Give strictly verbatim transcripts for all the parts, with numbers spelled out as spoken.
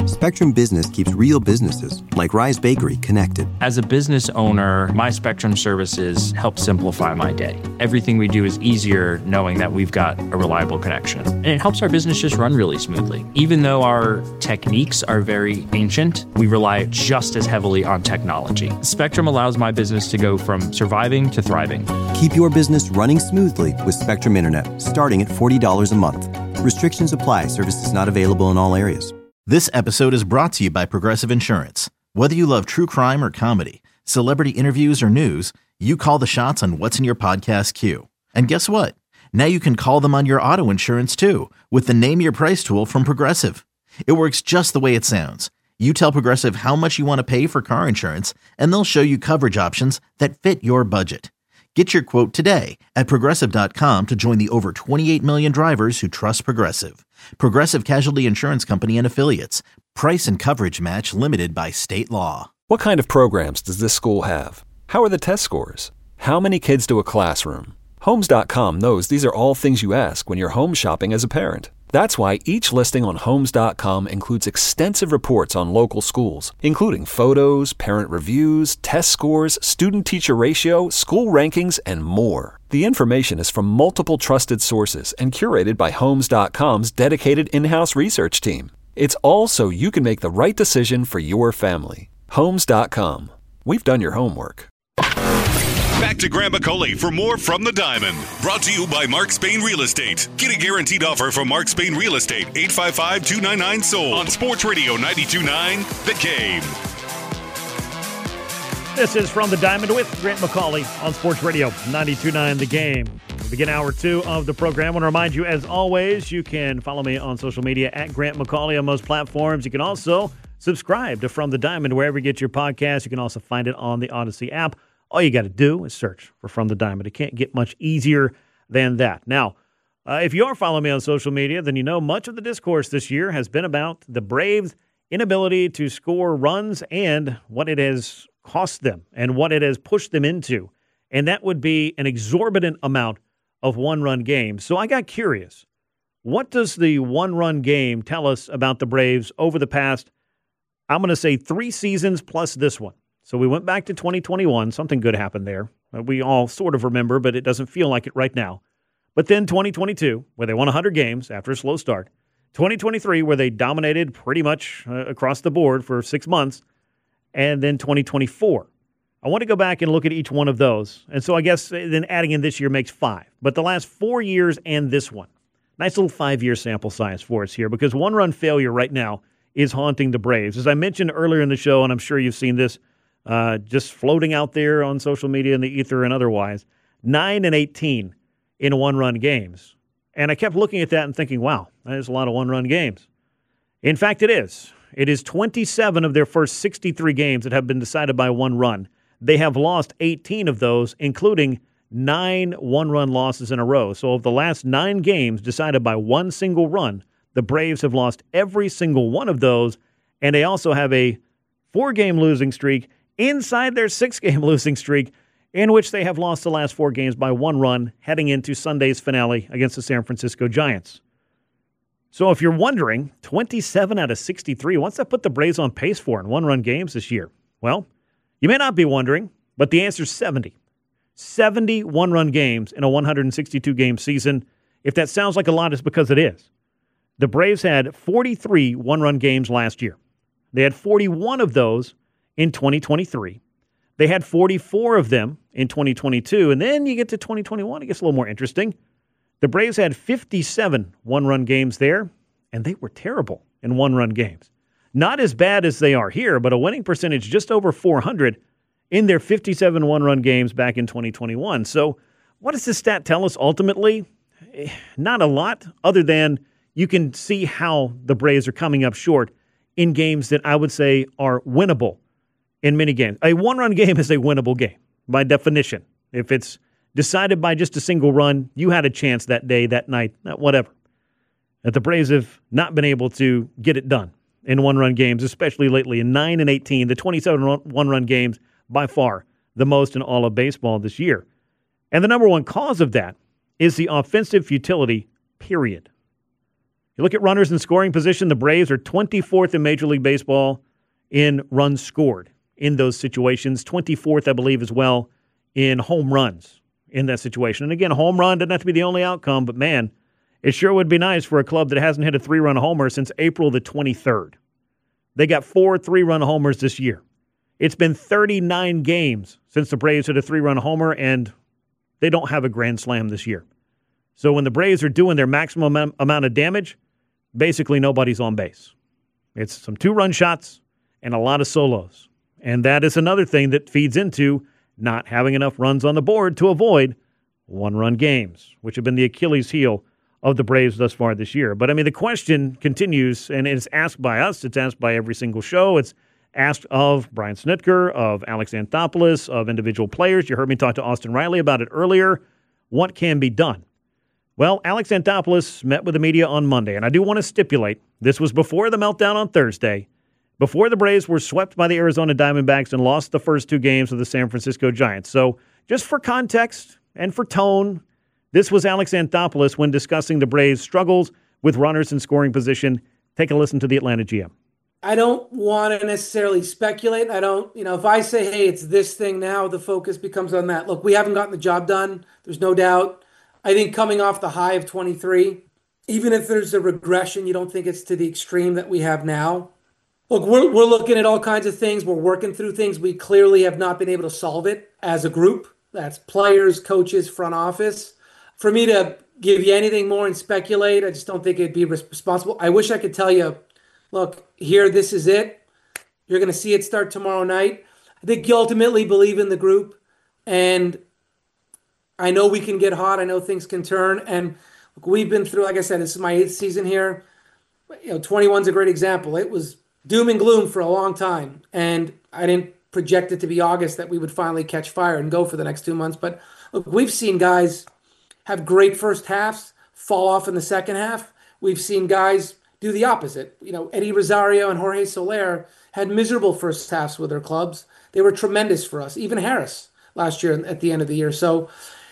Spectrum Business keeps real businesses, like Rise Bakery, connected. As a business owner, my Spectrum services help simplify my day. Everything we do is easier knowing that we've got a reliable connection. And it helps our business just run really smoothly. Even though our techniques are very ancient, we rely just as heavily on technology. Spectrum allows my business to go from surviving to thriving. Keep your business running smoothly with Spectrum Internet, starting at forty dollars a month. Restrictions apply. Services not available in all areas. This episode is brought to you by Progressive Insurance. Whether you love true crime or comedy, celebrity interviews or news, you call the shots on what's in your podcast queue. And guess what? Now you can call them on your auto insurance too with the Name Your Price tool from Progressive. It works just the way it sounds. You tell Progressive how much you want to pay for car insurance, and they'll show you coverage options that fit your budget. Get your quote today at Progressive dot com to join the over twenty-eight million drivers who trust Progressive. Progressive Casualty Insurance Company and Affiliates. Price and coverage match limited by state law. What kind of programs does this school have? How are the test scores? How many kids to a classroom? Homes dot com knows these are all things you ask when you're home shopping as a parent. That's why each listing on Homes dot com includes extensive reports on local schools, including photos, parent reviews, test scores, student-teacher ratio, school rankings, and more. The information is from multiple trusted sources and curated by Homes dot com's dedicated in-house research team. It's all so you can make the right decision for your family. Homes dot com. We've done your homework. Back to Grant McCauley for more From the Diamond. Brought to you by Mark Spain Real Estate. Get a guaranteed offer from Mark Spain Real Estate. eight five five, two nine nine, sold. On Sports Radio ninety-two point nine, The Game. This is From the Diamond with Grant McCauley on Sports Radio ninety-two point nine, The Game. We begin hour two of the program. I want to remind you, as always, you can follow me on social media at Grant McCauley on most platforms. You can also subscribe to From the Diamond wherever you get your podcast. You can also find it on the Odyssey app. All you got to do is search for From the Diamond. It can't get much easier than that. Now, uh, if you are following me on social media, then you know much of the discourse this year has been about the Braves' inability to score runs and what it has cost them and what it has pushed them into. And that would be an exorbitant amount of one-run games. So I got curious. What does the one-run game tell us about the Braves over the past, I'm going to say, three seasons plus this one? So we went back to twenty twenty-one. Something good happened there. We all sort of remember, but it doesn't feel like it right now. But then twenty twenty-two, where they won one hundred games after a slow start. twenty twenty-three, where they dominated pretty much uh, across the board for six months. And then twenty twenty-four. I want to go back and look at each one of those. And so I guess then adding in this year makes five. But the last four years and this one. Nice little five-year sample size for us here, because one-run failure right now is haunting the Braves. As I mentioned earlier in the show, and I'm sure you've seen this, Uh, just floating out there on social media in the ether and otherwise, nine and eighteen in one-run games. And I kept looking at that and thinking, wow, that is a lot of one-run games. In fact, it is. It is twenty-seven of their first sixty-three games that have been decided by one run. They have lost eighteen of those, including nine one-run losses in a row. So of the last nine games decided by one single run, the Braves have lost every single one of those, and they also have a four-game losing streak inside their six-game losing streak, in which they have lost the last four games by one run, heading into Sunday's finale against the San Francisco Giants. So if you're wondering, twenty-seven out of sixty-three, what's that put the Braves on pace for in one-run games this year? Well, you may not be wondering, but the answer is seventy. seventy one-run games in a one hundred sixty-two game season. If that sounds like a lot, it's because it is. The Braves had forty-three one-run games last year. They had forty-one of those in twenty twenty-three. They had forty-four of them in twenty twenty-two. And then you get to twenty twenty-one, it gets a little more interesting. The Braves had fifty-seven one-run games there, and they were terrible in one-run games. Not as bad as they are here, but a winning percentage just over four hundred in their fifty-seven one-run games back in twenty twenty-one. So what does this stat tell us ultimately? Not a lot, other than you can see how the Braves are coming up short in games that I would say are winnable in many games. A one-run game is a winnable game by definition. If it's decided by just a single run, you had a chance that day, that night, whatever. That the Braves have not been able to get it done in one-run games, especially lately. In nine and eighteen, the twenty-seven one-run games, by far the most in all of baseball this year. And the number one cause of that is the offensive futility, period. You look at runners in scoring position, the Braves are twenty-fourth in Major League Baseball in runs scored in those situations, twenty-fourth, I believe, as well in home runs in that situation. And again, a home run doesn't have to be the only outcome, but man, it sure would be nice for a club that hasn't hit a three-run homer since April the twenty-third. They got four three-run homers this year. It's been thirty-nine games since the Braves hit a three-run homer, and they don't have a grand slam this year. So when the Braves are doing their maximum amount of damage, basically nobody's on base. It's some two-run shots and a lot of solos. And that is another thing that feeds into not having enough runs on the board to avoid one-run games, which have been the Achilles heel of the Braves thus far this year. But, I mean, the question continues, and it's asked by us. It's asked by every single show. It's asked of Brian Snitker, of Alex Anthopoulos, of individual players. You heard me talk to Austin Riley about it earlier. What can be done? Well, Alex Anthopoulos met with the media on Monday, and I do want to stipulate this was before the meltdown on Thursday, before the Braves were swept by the Arizona Diamondbacks and lost the first two games of the San Francisco Giants. So just for context and for tone, this was Alex Anthopoulos when discussing the Braves' struggles with runners in scoring position. Take a listen to the Atlanta G M. I don't want to necessarily speculate. I don't, you know, if I say, hey, it's this thing now, the focus becomes on that. Look, we haven't gotten the job done. There's no doubt. I think coming off the high of twenty-three, even if there's a regression, you don't think it's to the extreme that we have now. Look, we're, we're looking at all kinds of things. We're working through things. We clearly have not been able to solve it as a group. That's players, coaches, front office. For me to give you anything more and speculate, I just don't think it'd be responsible. I wish I could tell you, look, here, this is it. You're going to see it start tomorrow night. I think you ultimately believe in the group. And I know we can get hot. I know things can turn. And look, we've been through, like I said, this is my eighth season here. You know, twenty-one's a great example. It was doom and gloom for a long time. And I didn't project it to be August that we would finally catch fire and go for the next two months. But look, we've seen guys have great first halves, fall off in the second half. We've seen guys do the opposite. You know, Eddie Rosario and Jorge Soler had miserable first halves with their clubs. They were tremendous for us. Even Harris last year at the end of the year. So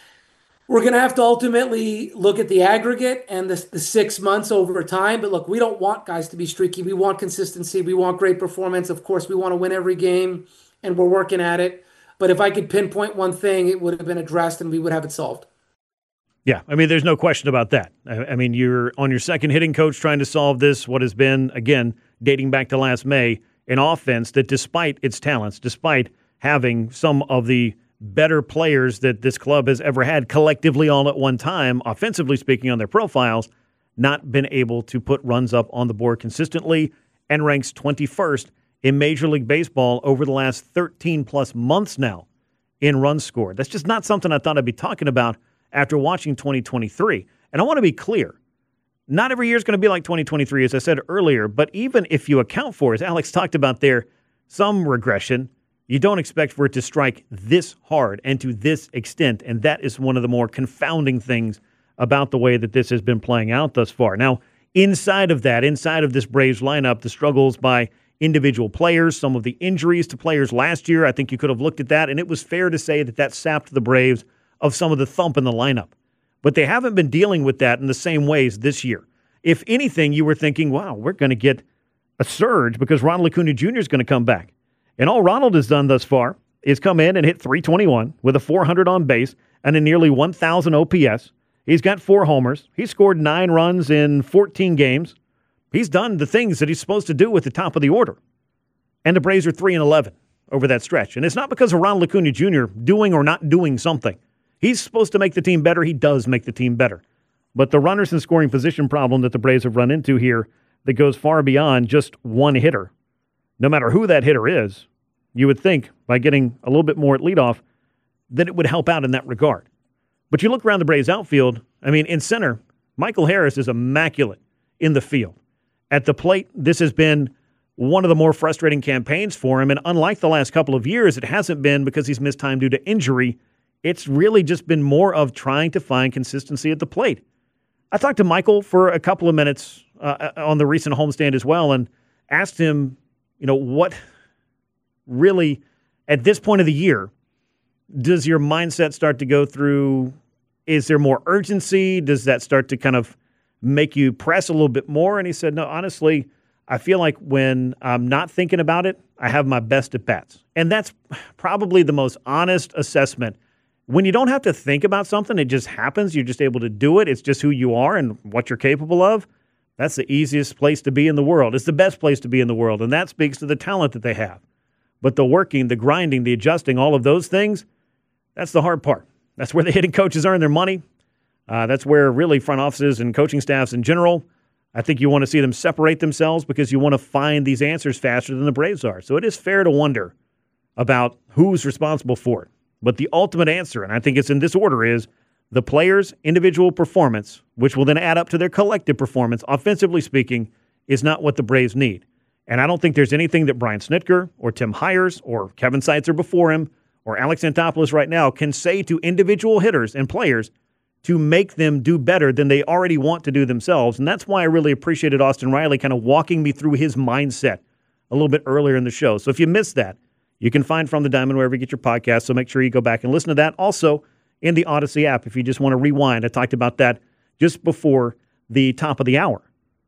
we're going to have to ultimately look at the aggregate and the, the six months over time. But look, we don't want guys to be streaky. We want consistency. We want great performance. Of course, we want to win every game, and we're working at it. But if I could pinpoint one thing, it would have been addressed and we would have it solved. Yeah, I mean, there's no question about that. I, I mean, you're on your second hitting coach trying to solve this, what has been, again, dating back to last May, an offense that despite its talents, despite having some of the better players that this club has ever had collectively all at one time, offensively speaking on their profiles, not been able to put runs up on the board consistently and ranks twenty-first in Major League Baseball over the last thirteen plus months now in runs scored. That's just not something I thought I'd be talking about after watching twenty twenty-three. And I want to be clear, not every year is going to be like twenty twenty-three, as I said earlier, but even if you account for, as Alex talked about there, some regression, you don't expect for it to strike this hard and to this extent, and that is one of the more confounding things about the way that this has been playing out thus far. Now, inside of that, inside of this Braves lineup, the struggles by individual players, some of the injuries to players last year, I think you could have looked at that, and it was fair to say that that sapped the Braves of some of the thump in the lineup. But they haven't been dealing with that in the same ways this year. If anything, you were thinking, wow, we're going to get a surge because Ronald Acuna Junior is going to come back. And all Ronald has done thus far is come in and hit three twenty-one with a four hundred on base and a nearly one thousand O P S. He's got four homers. He scored nine runs in fourteen games. He's done the things that he's supposed to do at the top of the order. And the Braves are three and eleven over that stretch. And it's not because of Ronald Acuna Junior doing or not doing something. He's supposed to make the team better. He does make the team better. But the runners in scoring position problem that the Braves have run into here that goes far beyond just one hitter, no matter who that hitter is, you would think by getting a little bit more at leadoff that it would help out in that regard. But you look around the Braves outfield, I mean, in center, Michael Harris is immaculate in the field. At the plate, this has been one of the more frustrating campaigns for him, and unlike the last couple of years, it hasn't been because he's missed time due to injury. It's really just been more of trying to find consistency at the plate. I talked to Michael for a couple of minutes uh, on the recent homestand as well and asked him, you know, what really, at this point of the year, does your mindset start to go through? Is there more urgency? Does that start to kind of make you press a little bit more? And he said, no, honestly, I feel like when I'm not thinking about it, I have my best at bats. And that's probably the most honest assessment. When you don't have to think about something, it just happens. You're just able to do it. It's just who you are and what you're capable of. That's the easiest place to be in the world. It's the best place to be in the world, and that speaks to the talent that they have. But the working, the grinding, the adjusting, all of those things, that's the hard part. That's where the hitting coaches earn their money. Uh, that's where really front offices and coaching staffs in general, I think you want to see them separate themselves because you want to find these answers faster than the Braves are. So it is fair to wonder about who's responsible for it. But the ultimate answer, and I think it's in this order, is the players' individual performance, which will then add up to their collective performance, offensively speaking, is not what the Braves need. And I don't think there's anything that Brian Snitker or Tim Hires or Kevin Seitzer before him or Alex Anthopoulos right now can say to individual hitters and players to make them do better than they already want to do themselves. And that's why I really appreciated Austin Riley kind of walking me through his mindset a little bit earlier in the show. So if you missed that, you can find From the Diamond wherever you get your podcast, so make sure you go back and listen to that. Also, in the Odyssey app, if you just want to rewind. I talked about that just before the top of the hour.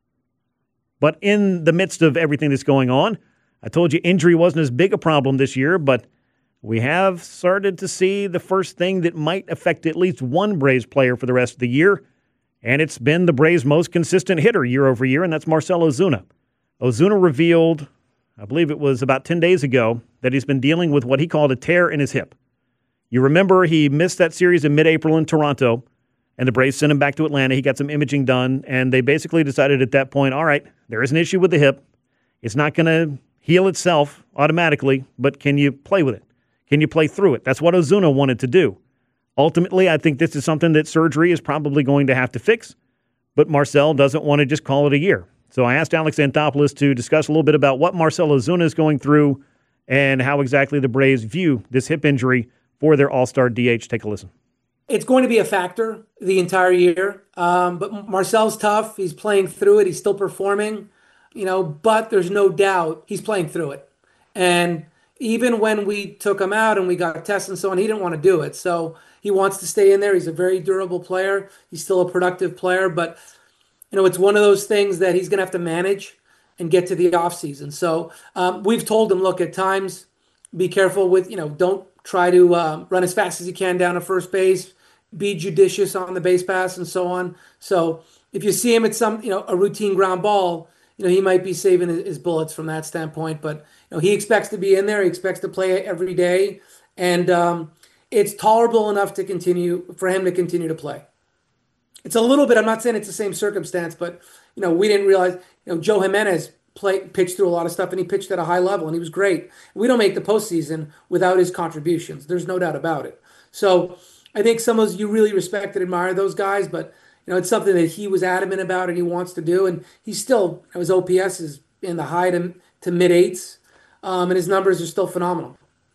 But in the midst of everything that's going on, I told you injury wasn't as big a problem this year, but we have started to see the first thing that might affect at least one Braves player for the rest of the year, and it's been the Braves' most consistent hitter year over year, and that's Marcell Ozuna. Ozuna revealed, I believe it was about ten days ago, that he's been dealing with what he called a tear in his hip. You remember he missed that series in mid-April in Toronto, and the Braves sent him back to Atlanta. He got some imaging done, and they basically decided at that point, all right, there is an issue with the hip. It's not going to heal itself automatically, but can you play with it? Can you play through it? That's what Ozuna wanted to do. Ultimately, I think this is something that surgery is probably going to have to fix, but Marcell doesn't want to just call it a year. So I asked Alex Anthopoulos to discuss a little bit about what Marcell Ozuna is going through and how exactly the Braves view this hip injury for their all-star D H. Take a listen. It's going to be a factor the entire year, um, but Marcell's tough. He's playing through it. He's still performing, you know, but there's no doubt he's playing through it. And even when we took him out and we got tests and so on, he didn't want to do it. So he wants to stay in there. He's a very durable player. He's still a productive player, but, you know, it's one of those things that he's going to have to manage and get to the offseason. So um, we've told him, look, at times, be careful with, you know, don't try to uh, run as fast as you can down to first base, be judicious on the base pass and so on. So if you see him at some, you know, a routine ground ball, you know, he might be saving his bullets from that standpoint. But, you know, he expects to be in there. He expects to play every day. And um, it's tolerable enough to continue, for him to continue to play. It's a little bit, I'm not saying it's the same circumstance, but, you know, we didn't realize, you know, Joe Jimenez Play, pitched through a lot of stuff, and he pitched at a high level, and he was great. We don't make the postseason without his contributions. There's no doubt about it. So I think some of those, you really respect and admire those guys, but you know it's something that he was adamant about and he wants to do, and he's still, his O P S is in the high to, to mid eights, um, and his numbers are still phenomenal.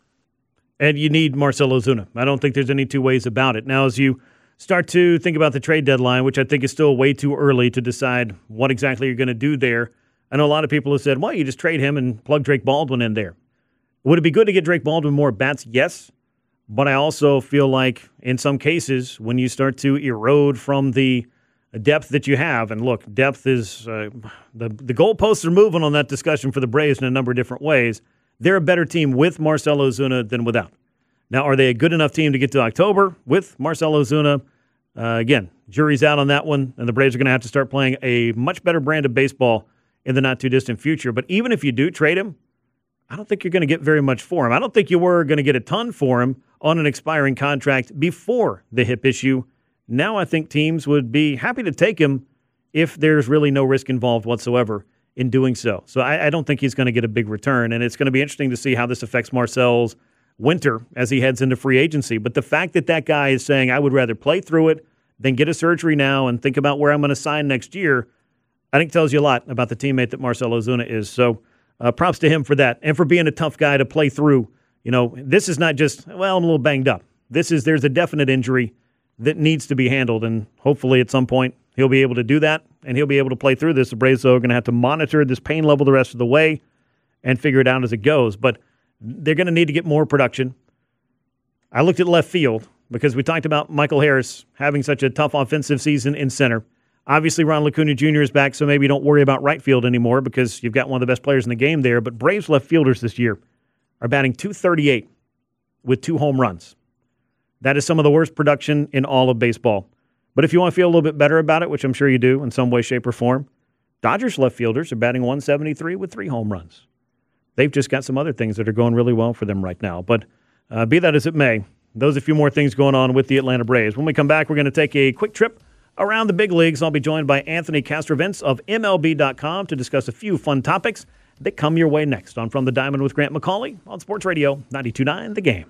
And you need Marcell Ozuna. I don't think there's any two ways about it. Now, as you start to think about the trade deadline, which I think is still way too early to decide what exactly you're going to do there, I know a lot of people have said, well, you just trade him and plug Drake Baldwin in there. Would it be good to get Drake Baldwin more bats? Yes. But I also feel like in some cases, when you start to erode from the depth that you have, and look, depth is, uh, the, the goalposts are moving on that discussion for the Braves in a number of different ways. They're a better team with Marcell Ozuna than without. Now, are they a good enough team to get to October with Marcell Ozuna? Uh, again, jury's out on that one, and the Braves are going to have to start playing a much better brand of baseball in the not-too-distant future. But even if you do trade him, I don't think you're going to get very much for him. I don't think you were going to get a ton for him on an expiring contract before the hip issue. Now I think teams would be happy to take him if there's really no risk involved whatsoever in doing so. So I, I don't think he's going to get a big return, and it's going to be interesting to see how this affects Marcell's winter as he heads into free agency. But the fact that that guy is saying, I would rather play through it than get a surgery now and think about where I'm going to sign next year, I think tells you a lot about the teammate that Marcell Ozuna is. So uh, props to him for that and for being a tough guy to play through. You know, this is not just, well, I'm a little banged up. This is, there's a definite injury that needs to be handled, and hopefully at some point he'll be able to do that, and he'll be able to play through this. The Braves, though, are going to have to monitor this pain level the rest of the way and figure it out as it goes. But they're going to need to get more production. I looked at left field because we talked about Michael Harris having such a tough offensive season in center. Obviously, Ronald Acuna Junior is back, so maybe you don't worry about right field anymore because you've got one of the best players in the game there. But Braves left fielders this year are batting two thirty-eight with two home runs. That is some of the worst production in all of baseball. But if you want to feel a little bit better about it, which I'm sure you do in some way, shape, or form, Dodgers left fielders are batting one seventy-three with three home runs. They've just got some other things that are going really well for them right now. But uh, be that as it may, those are a few more things going on with the Atlanta Braves. When we come back, we're going to take a quick trip around the big leagues. I'll be joined by Anthony Castrovince of M L B dot com to discuss a few fun topics that come your way next on From the Diamond with Grant McCauley on Sports Radio ninety-two point nine The Game.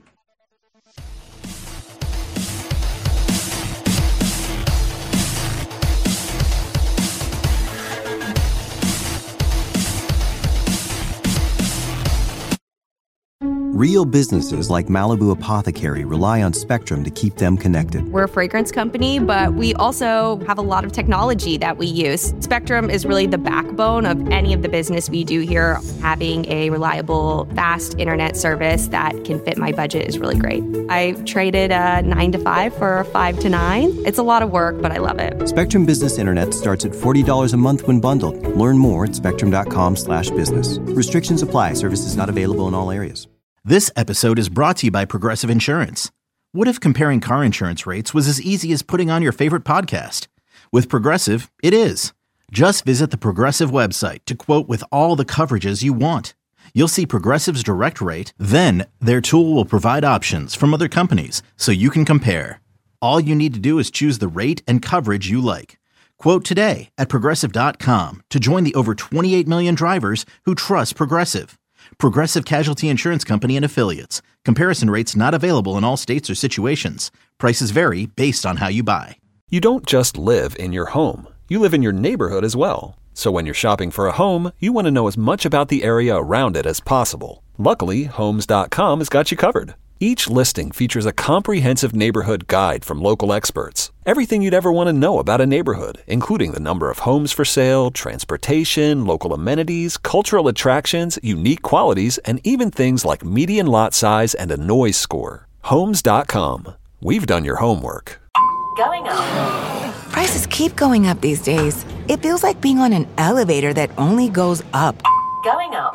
Real businesses like Malibu Apothecary rely on Spectrum to keep them connected. We're a fragrance company, but we also have a lot of technology that we use. Spectrum is really the backbone of any of the business we do here. Having a reliable, fast internet service that can fit my budget is really great. I traded a nine to five for a five to nine. It's a lot of work, but I love it. Spectrum Business Internet starts at forty dollars a month when bundled. Learn more at spectrum.com slash business. Restrictions apply. Services not available in all areas. This episode is brought to you by Progressive Insurance. What if comparing car insurance rates was as easy as putting on your favorite podcast? With Progressive, it is. Just visit the Progressive website to quote with all the coverages you want. You'll see Progressive's direct rate, then their tool will provide options from other companies so you can compare. All you need to do is choose the rate and coverage you like. Quote today at progressive dot com to join the over twenty-eight million drivers who trust Progressive. Progressive Casualty Insurance Company and Affiliates. Comparison rates not available in all states or situations. Prices vary based on how you buy. You don't just live in your home. You live in your neighborhood as well. So when you're shopping for a home, you want to know as much about the area around it as possible. Luckily, Homes dot com has got you covered. Each listing features a comprehensive neighborhood guide from local experts. Everything you'd ever want to know about a neighborhood, including the number of homes for sale, transportation, local amenities, cultural attractions, unique qualities, and even things like median lot size and a noise score. Homes dot com. We've done your homework. Going up. Prices keep going up these days. It feels like being on an elevator that only goes up. Going up.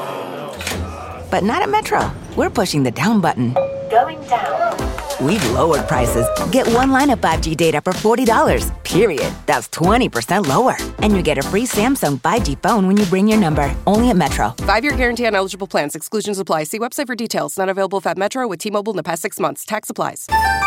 But not at Metro. We're pushing the down button. Going down. We've lowered prices. Get one line of five G data for forty dollars, period. That's twenty percent lower. And you get a free Samsung five G phone when you bring your number. Only at Metro. Five-year guarantee on eligible plans. Exclusions apply. See website for details. Not available at Metro with T-Mobile in the past six months. Tax applies.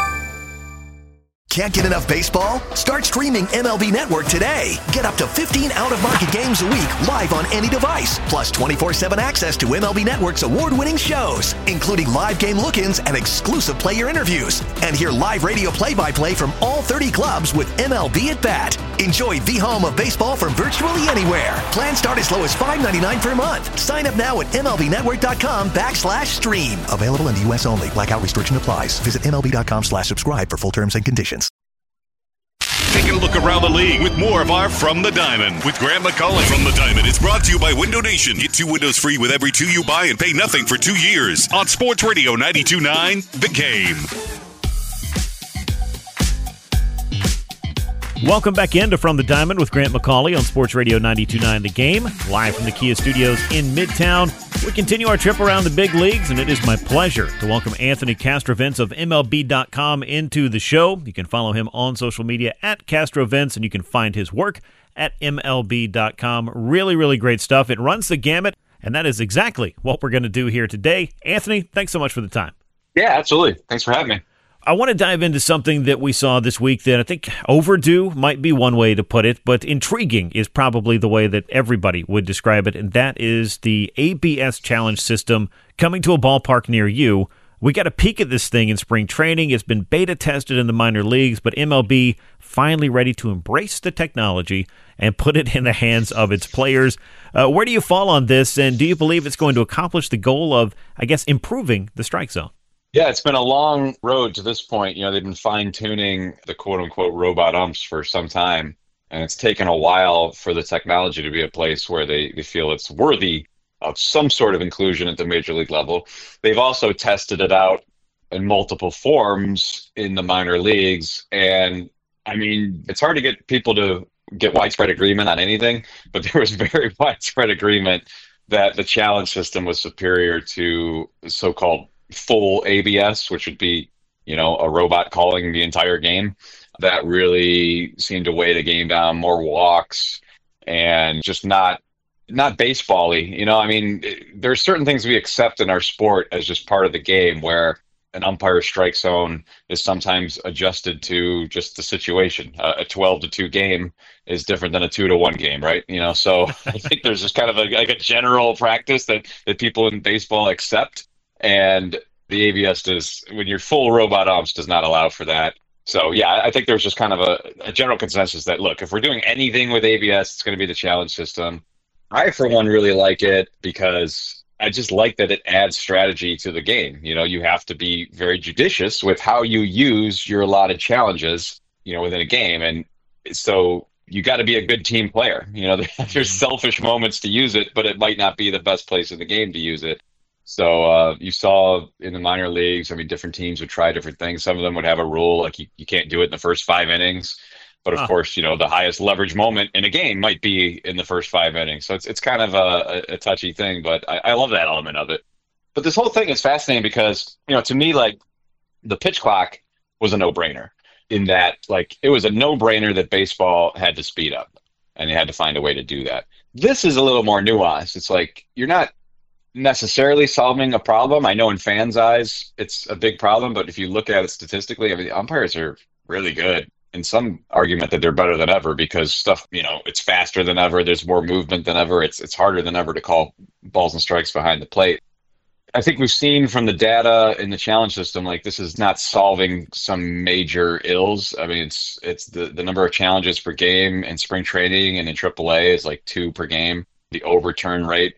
Can't get enough baseball? Start streaming M L B Network today. Get up to fifteen out-of-market games a week live on any device, plus twenty-four seven access to M L B Network's award-winning shows, including live game look-ins and exclusive player interviews. And hear live radio play-by-play from all thirty clubs with M L B at Bat. Enjoy the home of baseball from virtually anywhere. Plans start as low as five ninety-nine per month. Sign up now at MLBnetwork.com backslash stream. Available in the U S only. Blackout restriction applies. Visit MLB.com slash subscribe for full terms and conditions. Taking a look around the league with more of our From the Diamond with Grant McCauley. From the Diamond is brought to you by Window Nation. Get two windows free with every two you buy and pay nothing for two years. On Sports Radio ninety-two point nine, The Game. Welcome back into From the Diamond with Grant McCauley on Sports Radio ninety-two point nine The Game, live from the Kia Studios in Midtown. We continue our trip around the big leagues, and it is my pleasure to welcome Anthony Castrovince of M L B dot com into the show. You can follow him on social media at Castrovince, and you can find his work at M L B dot com. Really, really great stuff. It runs the gamut, and that is exactly what we're going to do here today. Anthony, thanks so much for the time. Yeah, absolutely. Thanks for having me. I want to dive into something that we saw this week that I think overdue might be one way to put it, but intriguing is probably the way that everybody would describe it, and that is the A B S Challenge system coming to a ballpark near you. We got a peek at this thing in spring training. It's been beta tested in the minor leagues, but M L B finally ready to embrace the technology and put it in the hands of its players. Uh, where do you fall on this, and do you believe it's going to accomplish the goal of, I guess, improving the strike zone? Yeah, it's been a long road to this point. You know, they've been fine-tuning the quote-unquote robot umps for some time, and it's taken a while for the technology to be a place where they, they feel it's worthy of some sort of inclusion at the major league level. They've also tested it out in multiple forms in the minor leagues, and I mean, it's hard to get people to get widespread agreement on anything, but there was very widespread agreement that the challenge system was superior to so-called full A B S, which would be, you know, a robot calling the entire game. That really seemed to weigh the game down, more walks, and just not not baseball-y. You know, I mean, there are certain things we accept in our sport as just part of the game, where an umpire strike zone is sometimes adjusted to just the situation. Uh, a twelve to two game is different than a two to one game, right? You know, so I think there's just kind of a, like a general practice that, that people in baseball accept. And the A B S does, when you're full robot umps, does not allow for that. So, yeah, I think there's just kind of a, a general consensus that, look, if we're doing anything with A B S, it's going to be the challenge system. I, for one, really like it because I just like that it adds strategy to the game. You know, you have to be very judicious with how you use your allotted challenges, you know, within a game. And so you got to be a good team player. You know, there's selfish moments to use it, but it might not be the best place in the game to use it. So uh, you saw in the minor leagues, I mean, different teams would try different things. Some of them would have a rule like you, you can't do it in the first five innings. But of oh. course, you know, the highest leverage moment in a game might be in the first five innings. So it's it's kind of a, a touchy thing, but I, I love that element of it. But this whole thing is fascinating because, you know, to me, like, the pitch clock was a no-brainer in that, like, it was a no-brainer that baseball had to speed up, and they had to find a way to do that. This is a little more nuanced. It's like you're not necessarily solving a problem. I know in fans' eyes it's a big problem, but if you look at it statistically, I mean, the umpires are really good. In some argument that they're better than ever because stuff, you know, it's faster than ever. There's more movement than ever. It's it's harder than ever to call balls and strikes behind the plate. I think we've seen from the data in the challenge system, like, this is not solving some major ills. I mean, it's it's the, the number of challenges per game in spring training and in triple A is like two per game. The overturn rate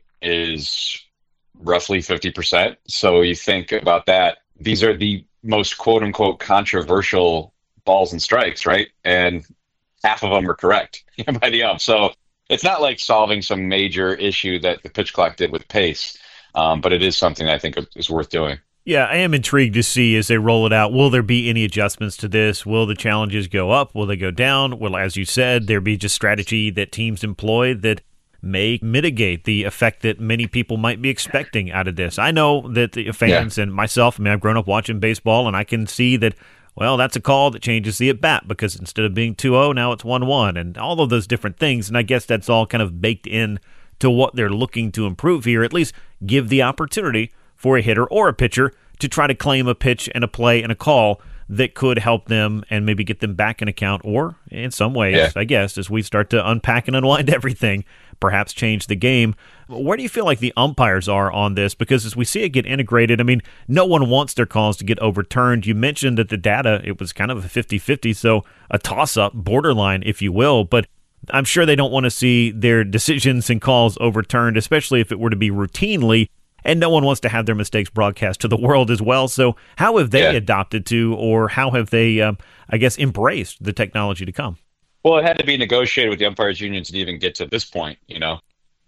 is roughly fifty percent. So you think about that. These are the most quote unquote controversial balls and strikes, right? And half of them are correct by the ump. So it's not like solving some major issue that the pitch clock did with pace, um, but it is something I think is worth doing. Yeah, I am intrigued to see as they roll it out, will there be any adjustments to this? Will the challenges go up? Will they go down? Will, as you said, there be just strategy that teams employ that may mitigate the effect that many people might be expecting out of this? I know that the fans yeah. and myself, I mean, I've grown up watching baseball, and I can see that, well, that's a call that changes the at-bat because instead of being two oh, now it's one one, and all of those different things. And I guess that's all kind of baked in to what they're looking to improve here, at least give the opportunity for a hitter or a pitcher to try to claim a pitch and a play and a call that could help them and maybe get them back in account, or in some ways, yeah. I guess, as we start to unpack and unwind everything, perhaps change the game. Where do you feel like the umpires are on this? Because as we see it get integrated, I mean, no one wants their calls to get overturned. You mentioned that the data, it was kind of a fifty-fifty, so a toss-up, borderline, if you will, but I'm sure they don't want to see their decisions and calls overturned, especially if it were to be routinely, and no one wants to have their mistakes broadcast to the world as well. So how have they yeah. adopted to, or how have they, um, I guess, embraced the technology to come? Well, it had to be negotiated with the umpires unions to even get to this point, you know.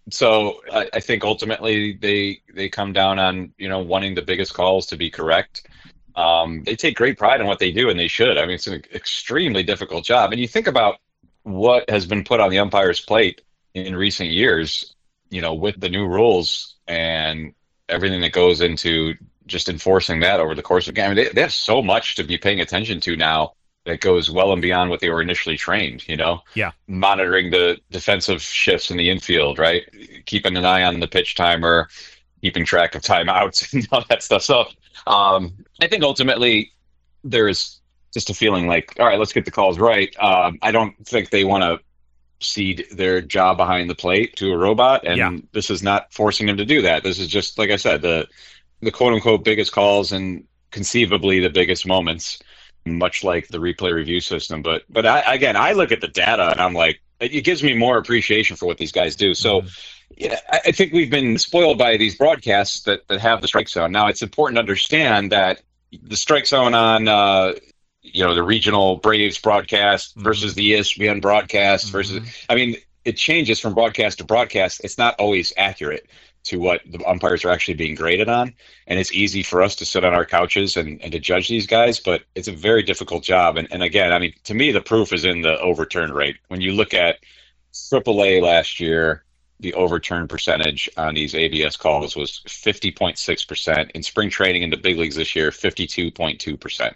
So I, I think ultimately they they come down on, you know, wanting the biggest calls to be correct. Um, they take great pride in what they do, and they should. I mean, it's an extremely difficult job. And you think about what has been put on the umpire's plate in recent years, you know, with the new rules and everything that goes into just enforcing that over the course of the game. I mean, they, they have so much to be paying attention to now that goes well and beyond what they were initially trained, you know? Yeah. Monitoring the defensive shifts in the infield, right? Keeping an eye on the pitch timer, keeping track of timeouts and all that stuff. So um, I think ultimately there is just a feeling like, all right, let's get the calls right. Um, I don't think they want to cede their job behind the plate to a robot, and yeah. this is not forcing them to do that. This is just, like I said, the the quote-unquote biggest calls and conceivably the biggest moments, much like the replay review system. But but I, again, I look at the data and I'm like, it gives me more appreciation for what these guys do. So mm-hmm. yeah, I, I think we've been spoiled by these broadcasts that, that have the strike zone. Now, it's important to understand that the strike zone on uh, you know, the regional Braves broadcast mm-hmm. versus the E S P N broadcast mm-hmm. versus, I mean, it changes from broadcast to broadcast. It's not always accurate to what the umpires are actually being graded on. And it's easy for us to sit on our couches and, and to judge these guys, but it's a very difficult job. And, and again, I mean, to me, the proof is in the overturn rate. When you look at triple A last year, the overturn percentage on these A B S calls was fifty point six percent. In spring training in the big leagues this year, fifty-two point two percent.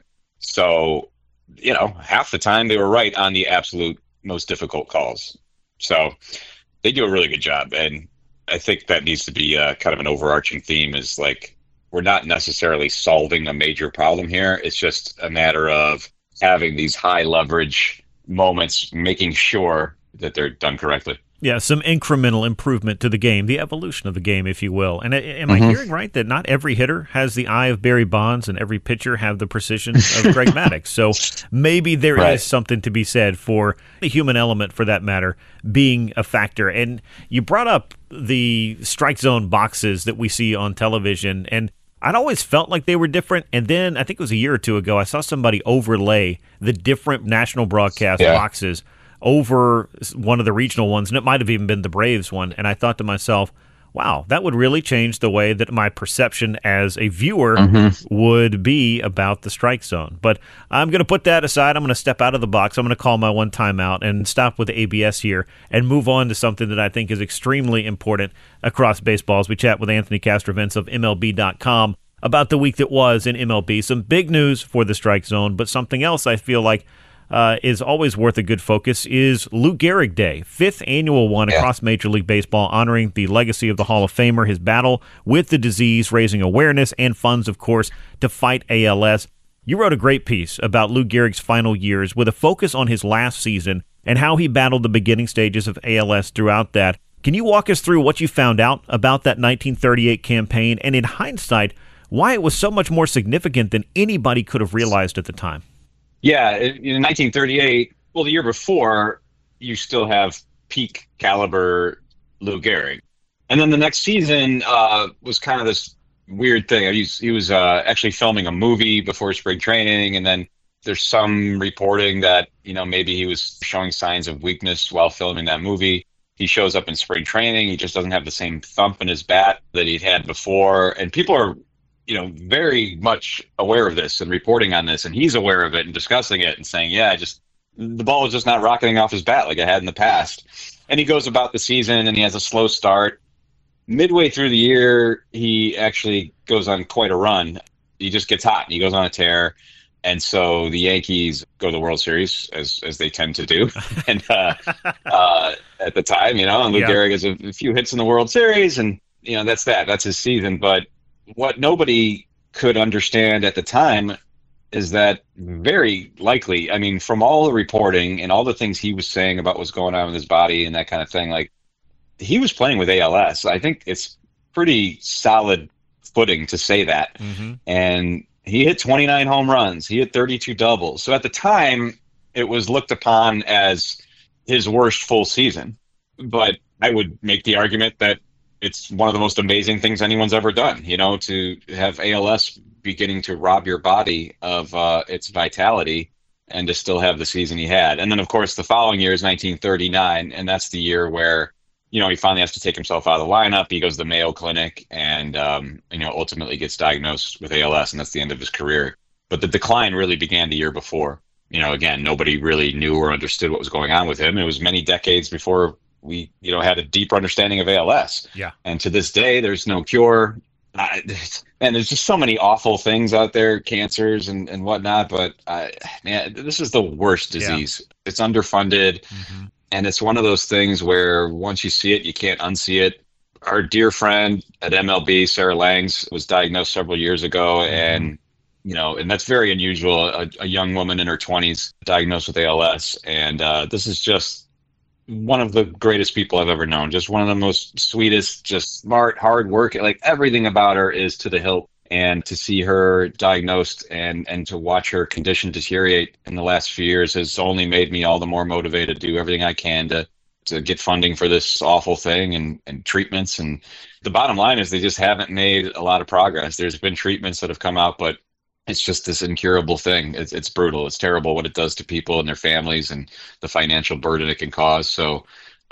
So, you know, half the time they were right on the absolute most difficult calls. So they do a really good job. And I think that needs to be uh, kind of an overarching theme is like, we're not necessarily solving a major problem here. It's just a matter of having these high leverage moments, making sure that they're done correctly. Yeah, some incremental improvement to the game, the evolution of the game, if you will. And am I mm-hmm. hearing right that not every hitter has the eye of Barry Bonds and every pitcher have the precision of Greg Maddux? So maybe there right. is something to be said for the human element, for that matter, being a factor. And you brought up the strike zone boxes that we see on television, and I'd always felt like they were different. And then I think it was a year or two ago, I saw somebody overlay the different national broadcast yeah. boxes over one of the regional ones, and it might have even been the Braves one. And I thought to myself, wow, that would really change the way that my perception as a viewer mm-hmm. would be about the strike zone. But I'm going to put that aside. I'm going to step out of the box. I'm going to call my one timeout and stop with the A B S here and move on to something that I think is extremely important across baseball as we chat with Anthony Castrovince of M L B dot com about the week that was in M L B. Some big news for the strike zone, but something else I feel like Uh, is always worth a good focus is Lou Gehrig Day, fifth annual one yeah. across Major League Baseball, honoring the legacy of the Hall of Famer, his battle with the disease, raising awareness and funds, of course, to fight A L S. You wrote a great piece about Lou Gehrig's final years with a focus on his last season and how he battled the beginning stages of A L S throughout that. Can you walk us through what you found out about that nineteen thirty-eight campaign and, in hindsight, why it was so much more significant than anybody could have realized at the time? Yeah, in nineteen thirty-eight, well, the year before, you still have peak caliber Lou Gehrig. And then the next season uh, was kind of this weird thing. He was, he was uh, actually filming a movie before spring training, and then there's some reporting that, you know, maybe he was showing signs of weakness while filming that movie. He shows up in spring training. He just doesn't have the same thump in his bat that he'd had before. And people are, you know, very much aware of this and reporting on this, and he's aware of it and discussing it and saying, yeah, I just, the ball was just not rocketing off his bat like it had in the past. And he goes about the season and he has a slow start. Midway through the year, he actually goes on quite a run. He just gets hot and he goes on a tear. And so the Yankees go to the World Series, as as they tend to do. and uh, uh, at the time, you know, and Lou yeah. Gehrig has a, a few hits in the World Series, and, you know, that's that. That's his season. But what nobody could understand at the time is that very likely, I mean, from all the reporting and all the things he was saying about what's going on with his body and that kind of thing, like, he was playing with A L S. I think it's pretty solid footing to say that. Mm-hmm. And he hit twenty-nine home runs. He hit thirty-two doubles. So at the time, it was looked upon as his worst full season. But I would make the argument that it's one of the most amazing things anyone's ever done, you know, to have A L S beginning to rob your body of uh, its vitality and to still have the season he had. And then, of course, the following year is nineteen thirty-nine, and that's the year where, you know, he finally has to take himself out of the lineup. He goes to the Mayo Clinic and, um, you know, ultimately gets diagnosed with A L S, and that's the end of his career. But the decline really began the year before. You know, again, nobody really knew or understood what was going on with him. It was many decades before we, you know, had a deeper understanding of A L S. Yeah. And to this day, there's no cure. Uh, and there's just so many awful things out there, cancers and, and whatnot. But, uh, man, this is the worst disease. Yeah. It's underfunded. Mm-hmm. And it's one of those things where once you see it, you can't unsee it. Our dear friend at M L B, Sarah Langs, was diagnosed several years ago. Mm-hmm. And, you know, and that's very unusual. A, a young woman in her twenties diagnosed with A L S. And uh, this is just one of the greatest people I've ever known. Just one of the most sweetest, just smart, hard work. Like, everything about her is to the hilt. And to see her diagnosed and, and to watch her condition deteriorate in the last few years has only made me all the more motivated to do everything I can to to get funding for this awful thing and, and treatments. And the bottom line is they just haven't made a lot of progress. There's been treatments that have come out, but it's just this incurable thing. It's, it's brutal. It's terrible what it does to people and their families and the financial burden it can cause. So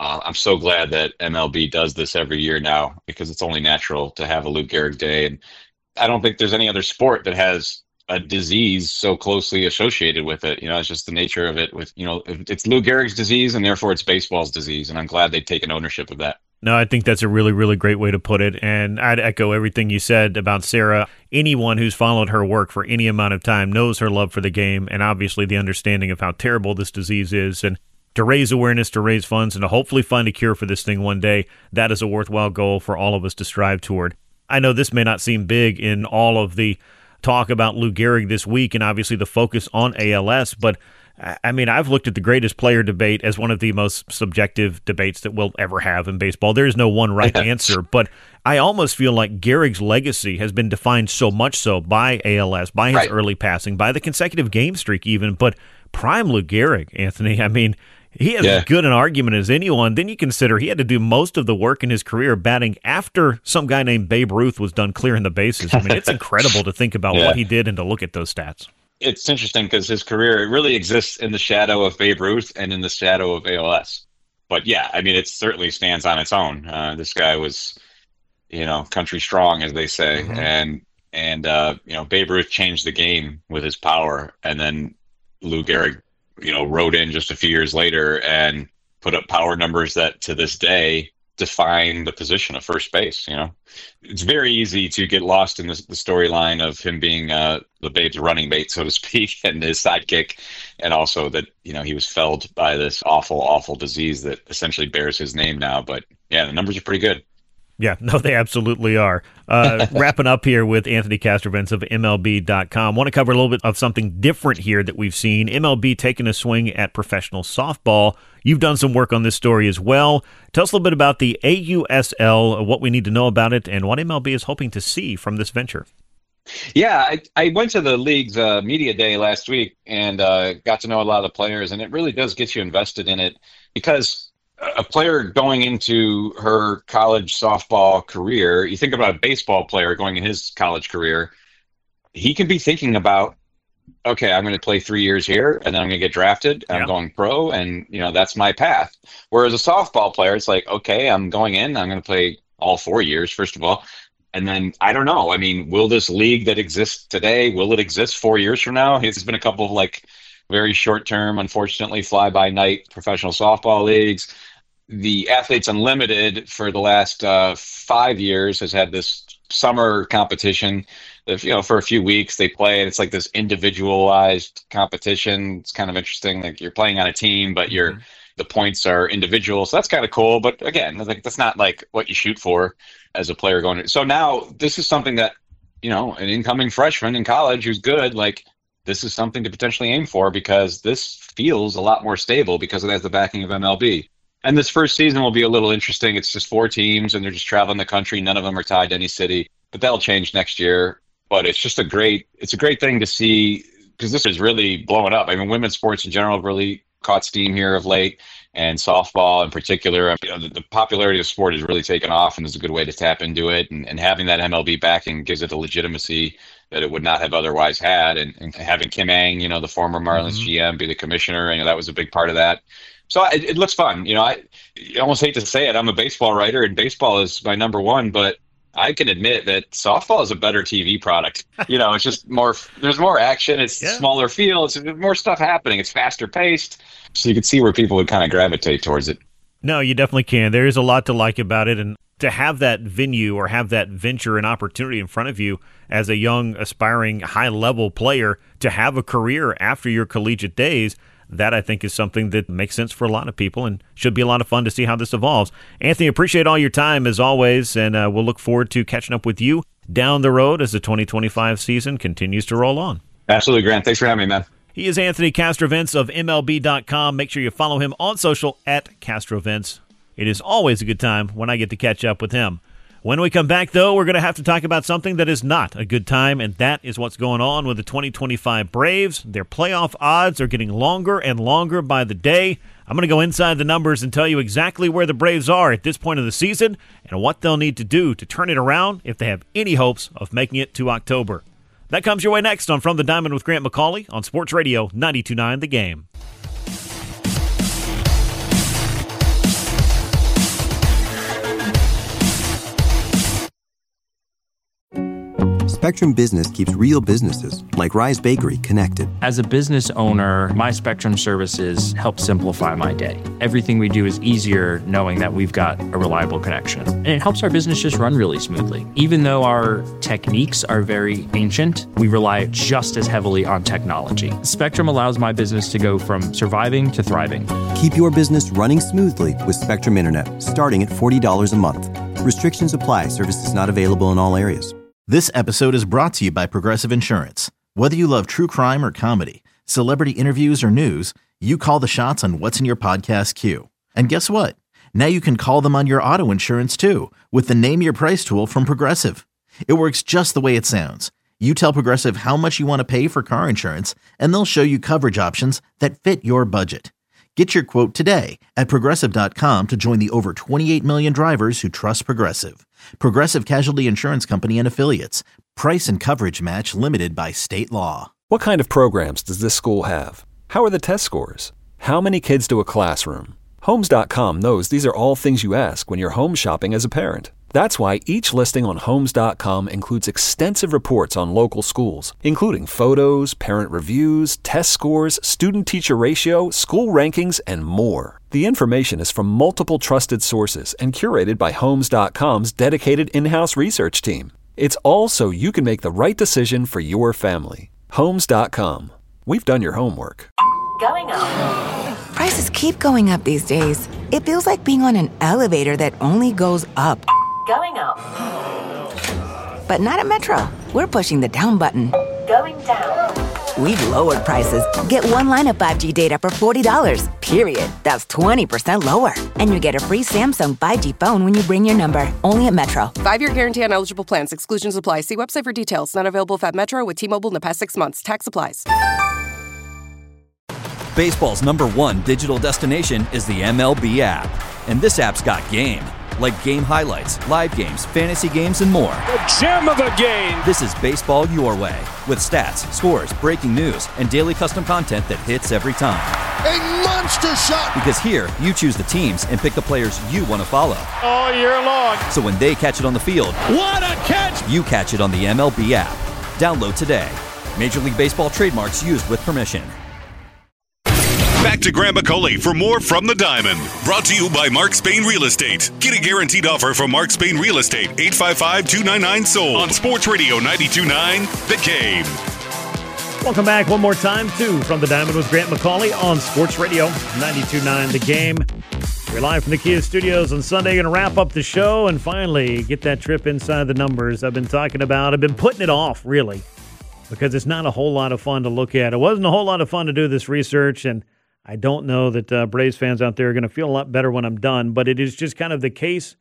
Uh, I'm so glad that M L B does this every year now, because it's only natural to have a Lou Gehrig Day. And I don't think there's any other sport that has a disease so closely associated with it. You know, it's just the nature of it. With, you know, it's Lou Gehrig's disease, and therefore it's baseball's disease. And I'm glad they've taken ownership of that. No, I think that's a really, really great way to put it. And I'd echo everything you said about Sarah. Anyone who's followed her work for any amount of time knows her love for the game, and obviously the understanding of how terrible this disease is. And to raise awareness, to raise funds, and to hopefully find a cure for this thing one day, that is a worthwhile goal for all of us to strive toward. I know this may not seem big in all of the talk about Lou Gehrig this week, and obviously the focus on A L S, but I mean, I've looked at the greatest player debate as one of the most subjective debates that we'll ever have in baseball. There is no one right answer, but I almost feel like Gehrig's legacy has been defined so much so by A L S, by his right. early passing, by the consecutive game streak even, but prime Lou Gehrig, Anthony, I mean, he has yeah. as good an argument as anyone. Then you consider he had to do most of the work in his career batting after some guy named Babe Ruth was done clearing the bases. I mean, it's incredible to think about yeah. what he did and to look at those stats. It's interesting because his career, it really exists in the shadow of Babe Ruth and in the shadow of A L S. But yeah, I mean, it certainly stands on its own. Uh, this guy was, you know, country strong, as they say. Mm-hmm. And, and uh, you know, Babe Ruth changed the game with his power. And then Lou Gehrig, you know, rode in just a few years later and put up power numbers that to this day define the position of first base. You know, it's very easy to get lost in this, the storyline of him being uh, the Babe's running mate, so to speak, and his sidekick, and also that, you know, he was felled by this awful, awful disease that essentially bears his name now. But yeah, the numbers are pretty good. Yeah, no, they absolutely are. Uh, wrapping up here with Anthony Castrovents of M L B dot com. Want to cover a little bit of something different here that we've seen. M L B taking a swing at professional softball. You've done some work on this story as well. Tell us a little bit about the A U S L, what we need to know about it, and what M L B is hoping to see from this venture. Yeah, I, I went to the league's uh, media day last week and uh, got to know a lot of the players, and it really does get you invested in it, because a player going into her college softball career, you think about a baseball player going in his college career, he can be thinking about, okay, I'm going to play three years here, and then I'm going to get drafted, and yeah. I'm going pro, and, you know, that's my path. Whereas a softball player, it's like, okay, I'm going in, I'm going to play all four years, first of all, and then, I don't know, I mean, will this league that exists today, will it exist four years from now? There's been a couple of, like, very short-term, unfortunately, fly-by-night professional softball leagues. The Athletes Unlimited for the last uh, five years has had this summer competition. That, you know, for a few weeks they play, and it's like this individualized competition. It's kind of interesting. Like, you're playing on a team, but you're mm-hmm. the points are individual. So that's kind of cool. But again, like, that's not like what you shoot for as a player going. So now this is something that, you know, an incoming freshman in college who's good, like, this is something to potentially aim for, because this feels a lot more stable because it has the backing of M L B. And this first season will be a little interesting. It's just four teams, and they're just traveling the country. None of them are tied to any city, but that'll change next year. But it's just a great, it's a great thing to see, because this is really blowing up. I mean, women's sports in general have really caught steam here of late, and softball in particular. You know, the, the popularity of sport has really taken off, and there's a good way to tap into it. And, and having that M L B backing gives it a legitimacy that it would not have otherwise had. And, and having Kim Ang, you know, the former Marlins mm-hmm. G M, be the commissioner, you know, that was a big part of that. So it, it looks fun. You know, I, I almost hate to say it. I'm a baseball writer, and baseball is my number one, but I can admit that softball is a better T V product. You know, it's just more, there's more action. It's yeah. smaller field. It's more stuff happening. It's faster paced. So you can see where people would kind of gravitate towards it. No, you definitely can. There is a lot to like about it. And to have that venue or have that venture and opportunity in front of you as a young, aspiring, high-level player to have a career after your collegiate days, that, I think, is something that makes sense for a lot of people and should be a lot of fun to see how this evolves. Anthony, appreciate all your time, as always, and uh, we'll look forward to catching up with you down the road as the twenty twenty-five season continues to roll on. Absolutely, Grant. Thanks for having me, man. He is Anthony Castrovents of M L B dot com. Make sure you follow him on social at Castrovents. It is always a good time when I get to catch up with him. When we come back, though, we're going to have to talk about something that is not a good time, and that is what's going on with the twenty twenty-five Braves. Their playoff odds are getting longer and longer by the day. I'm going to go inside the numbers and tell you exactly where the Braves are at this point of the season and what they'll need to do to turn it around if they have any hopes of making it to October. That comes your way next on From the Diamond with Grant McCauley on Sports Radio ninety-two point nine The Game. Spectrum Business keeps real businesses, like Rise Bakery, connected. As a business owner, my Spectrum services help simplify my day. Everything we do is easier knowing that we've got a reliable connection. And it helps our business just run really smoothly. Even though our techniques are very ancient, we rely just as heavily on technology. Spectrum allows my business to go from surviving to thriving. Keep your business running smoothly with Spectrum Internet, starting at forty dollars a month. Restrictions apply. Services not available in all areas. This episode is brought to you by Progressive Insurance. Whether you love true crime or comedy, celebrity interviews or news, you call the shots on what's in your podcast queue. And guess what? Now you can call them on your auto insurance too with the Name Your Price tool from Progressive. It works just the way it sounds. You tell Progressive how much you want to pay for car insurance, and they'll show you coverage options that fit your budget. Get your quote today at Progressive dot com to join the over twenty-eight million drivers who trust Progressive. Progressive Casualty Insurance Company and Affiliates. Price and coverage match limited by state law. What kind of programs does this school have? How are the test scores? How many kids do a classroom? Homes dot com knows these are all things you ask when you're home shopping as a parent. That's why each listing on Homes dot com includes extensive reports on local schools, including photos, parent reviews, test scores, student-teacher ratio, school rankings, and more. The information is from multiple trusted sources and curated by Homes dot com's dedicated in-house research team. It's all so you can make the right decision for your family. Homes dot com. We've done your homework. Going up. Prices keep going up these days. It feels like being on an elevator that only goes up. Going up. But not at Metro. We're pushing the down button. Going down. We've lowered prices. Get one line of five G data for forty dollars, period. That's twenty percent lower. And you get a free Samsung five G phone when you bring your number. Only at Metro. Five-year guarantee on eligible plans. Exclusions apply. See website for details. Not available at Metro with T-Mobile in the past six months. Tax applies. Baseball's number one digital destination is the M L B app. And this app's got game. Like game highlights, live games, fantasy games, and more. The gem of a game! This is baseball your way, with stats, scores, breaking news, and daily custom content that hits every time. A monster shot! Because here, you choose the teams and pick the players you want to follow. All year long. So when they catch it on the field, what a catch! You catch it on the M L B app. Download today. Major League Baseball trademarks used with permission. Back to Graham McCauley for more from the Diamond. Brought to you by Mark Spain Real Estate. Get a guaranteed offer from Mark Spain Real Estate. eight five five, two nine nine, sold on Sports Radio ninety-two point nine The Game. Welcome back one more time to From the Diamond with Grant McCauley on Sports Radio ninety-two point nine The Game. We're live from the Kia Studios on Sunday. Going to wrap up the show and finally get that trip inside the numbers I've been talking about. I've been putting it off, really, because it's not a whole lot of fun to look at. It wasn't a whole lot of fun to do this research, and I don't know that uh, Braves fans out there are going to feel a lot better when I'm done, but it is just kind of the case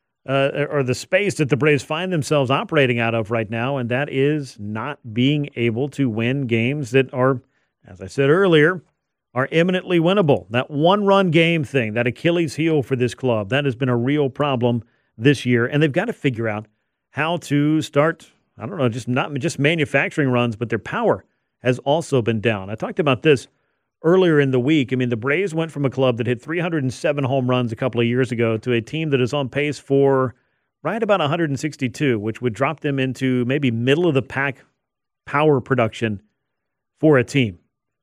uh, or the space that the Braves find themselves operating out of right now, and that is not being able to win games that are, as I said earlier, are imminently winnable. That one-run game thing, that Achilles heel for this club, that has been a real problem this year, and they've got to figure out how to start, I don't know, just not just manufacturing runs, but their power has also been down. I talked about this earlier in the week. I mean, the Braves went from a club that hit three hundred seven home runs a couple of years ago to a team that is on pace for right about one hundred sixty-two, which would drop them into maybe middle of the pack power production for a team.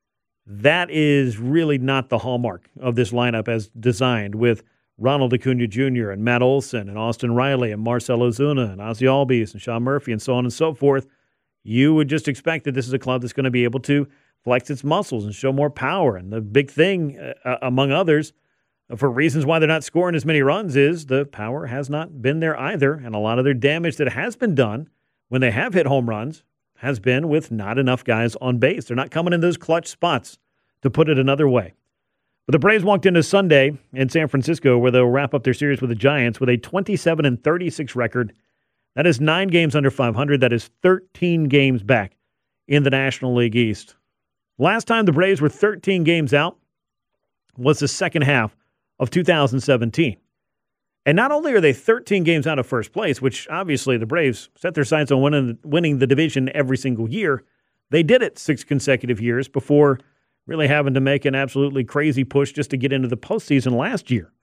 That is really not the hallmark of this lineup as designed, with Ronald Acuna Junior and Matt Olson and Austin Riley and Marcell Ozuna and Ozzie Albies and Sean Murphy and so on and so forth. You would just expect that this is a club that's going to be able to flex its muscles and show more power. And the big thing, uh, among others, uh, for reasons why they're not scoring as many runs, is the power has not been there either. And a lot of their damage that has been done when they have hit home runs has been with not enough guys on base. They're not coming in those clutch spots, to put it another way. But the Braves walked into Sunday in San Francisco, where they'll wrap up their series with the Giants with a twenty-seven and thirty-six record. That is nine games under five hundred. That is thirteen games back in the National League East. Last time the Braves were thirteen games out was the second half of two thousand seventeen. And not only are they thirteen games out of first place, which obviously the Braves set their sights on winning, winning the division every single year, they did it six consecutive years before really having to make an absolutely crazy push just to get into the postseason last year.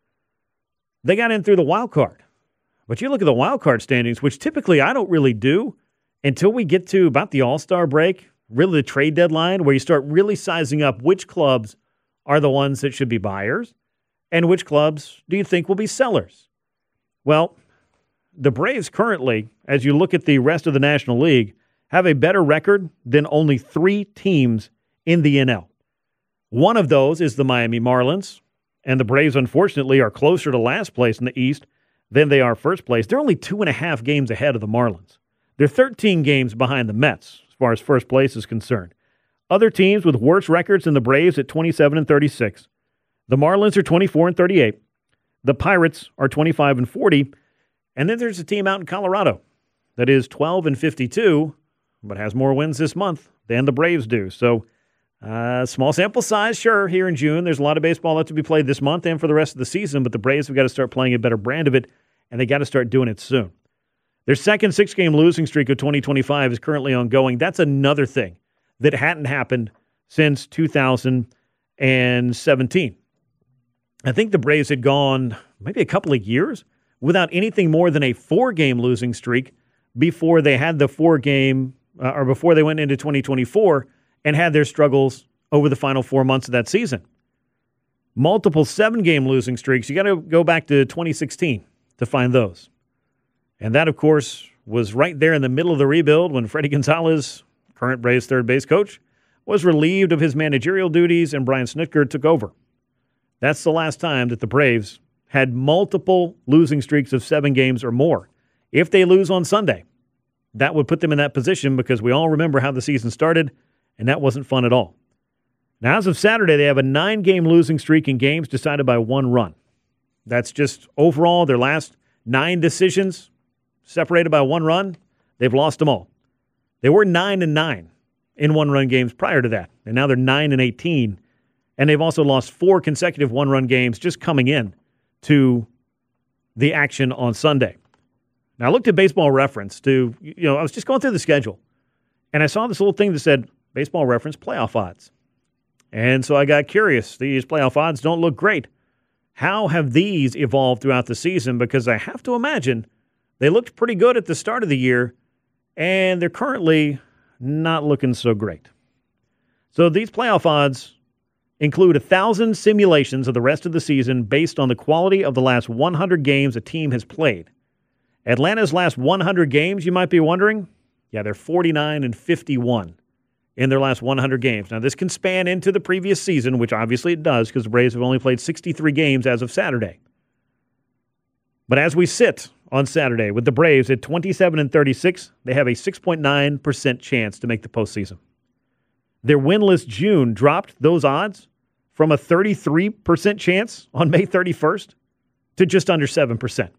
They got in through the wild card. But you look at the wild card standings, which typically I don't really do until we get to about the All-Star break, really the trade deadline, where you start really sizing up which clubs are the ones that should be buyers and which clubs do you think will be sellers. Well, the Braves currently, as you look at the rest of the National League, have a better record than only three teams in the N L. One of those is the Miami Marlins, and the Braves, unfortunately, are closer to last place in the East than they are first place. They're only two and a half games ahead of the Marlins. They're thirteen games behind the Mets as far as first place is concerned. Other teams with worse records than the Braves at twenty-seven and thirty-six. The Marlins are twenty-four and thirty-eight. The Pirates are twenty-five and forty. And then there's a team out in Colorado that is twelve and fifty-two, but has more wins this month than the Braves do. So, uh, small sample size, sure, here in June. There's a lot of baseball left to be played this month and for the rest of the season, but the Braves have got to start playing a better brand of it, and they got to start doing it soon. Their second six-game losing streak of twenty twenty-five is currently ongoing. That's another thing that hadn't happened since two thousand seventeen. I think the Braves had gone maybe a couple of years without anything more than a four-game losing streak before they had the four-game, uh, or before they went into twenty twenty-four and had their struggles over the final four months of that season. Multiple seven-game losing streaks. You got to go back to twenty sixteen to find those. And that, of course, was right there in the middle of the rebuild when Freddie Gonzalez, current Braves third base coach, was relieved of his managerial duties and Brian Snitker took over. That's the last time that the Braves had multiple losing streaks of seven games or more. If they lose on Sunday, that would put them in that position because we all remember how the season started, and that wasn't fun at all. Now, as of Saturday, they have a nine-game losing streak in games decided by one run. That's just overall their last nine decisions separated by one run. They've lost them all. They were nine and nine in one-run games prior to that, and now they're nine and eighteen. And they've also lost four consecutive one-run games just coming in to the action on Sunday. Now, I looked at Baseball Reference to, you know, I was just going through the schedule, and I saw this little thing that said Baseball Reference playoff odds. And so I got curious. These playoff odds don't look great. How have these evolved throughout the season? Because I have to imagine they looked pretty good at the start of the year, and they're currently not looking so great. So these playoff odds include one thousand simulations of the rest of the season based on the quality of the last one hundred games a team has played. Atlanta's last one hundred games, you might be wondering, yeah, they're forty-nine and fifty-one in their last one hundred games. Now, this can span into the previous season, which obviously it does because the Braves have only played sixty-three games as of Saturday. But as we sit on Saturday with the Braves at twenty-seven and thirty-six, they have a six point nine percent chance to make the postseason. Their winless June dropped those odds from a thirty-three percent chance on May thirty-first to just under seven percent.